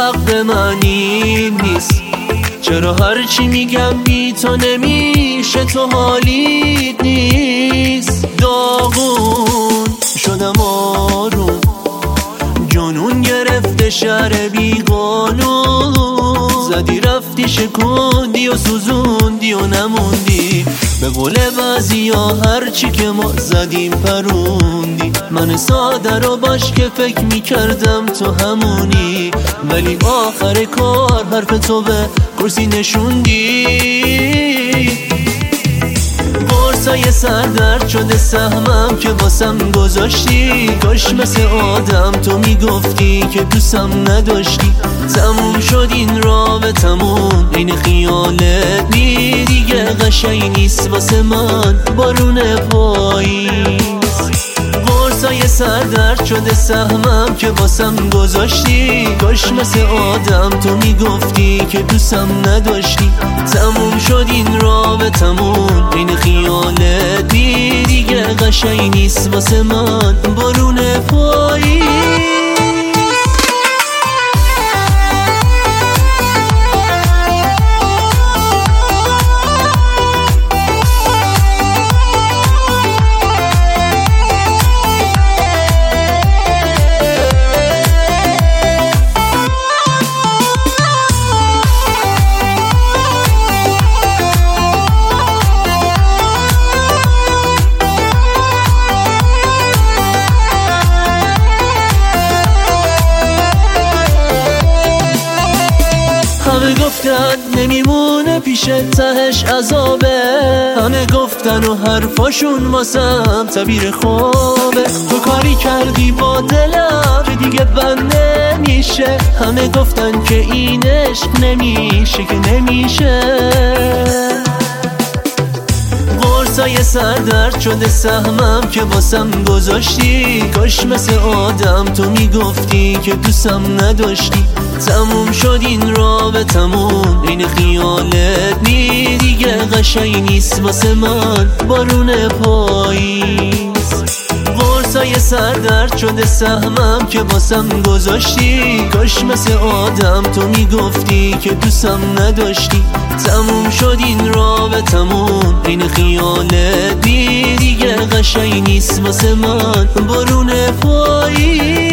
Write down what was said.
حق من این نیست. چرا هرچی میگم بی تو نمیشه، تو حالیت نیست. داغون شدم آروم، جنون گرفته شهر بی قانون. زدی رفتی شکوندی و سوزوندی و نموندی. به قول بعضیا هرچی که ما زدیم پروندی. من ساده رو باش که فکر میکردم تو همونی، ولی آخر کار حرف تو به کرسی نشوندی. قرصای سردرد شده سهمم که واسم گذاشتی. کاش مثل آدم تو میگفتی که دوستم نداشتی. تموم شد این رابطمون، این خیالت نی دیگه قشنگ نیست واسه من بارون پاییز. قرصای سردرد شده سهمم که واسم گذاشتی. کاش مثل آدم تو میگفتی که دوستم نداشتی. تموم شد این رابطمون، این خیالت نی دیگه قشنگ نیست واسه من بارون پاییز. همه گفتن نمیمونه پیش تهش عذابه. همه گفتن و حرفاشون واسم تعبیر خوبه. تو کاری کردی با دلم که دیگه بند نمیشه. همه گفتن که این عشق نمیشه که نمیشه. قرصای سردرد شده سهمم که واسم گذاشتی. کاش مثل آدم تو میگفتی که دوستم نداشتی. تموم شد این رابطمون، این خیالت نی دیگه قشنگ نیست واسه من بارون پاییز. قرصای سردرد شده سهمم که واسم گذاشتی. کاش مثل آدم تو میگفتی که دوستم نداشتی. تموم شد این رابطمون، این خیالت نی دیگه قشنگ نیست واسه من بارون پاییز.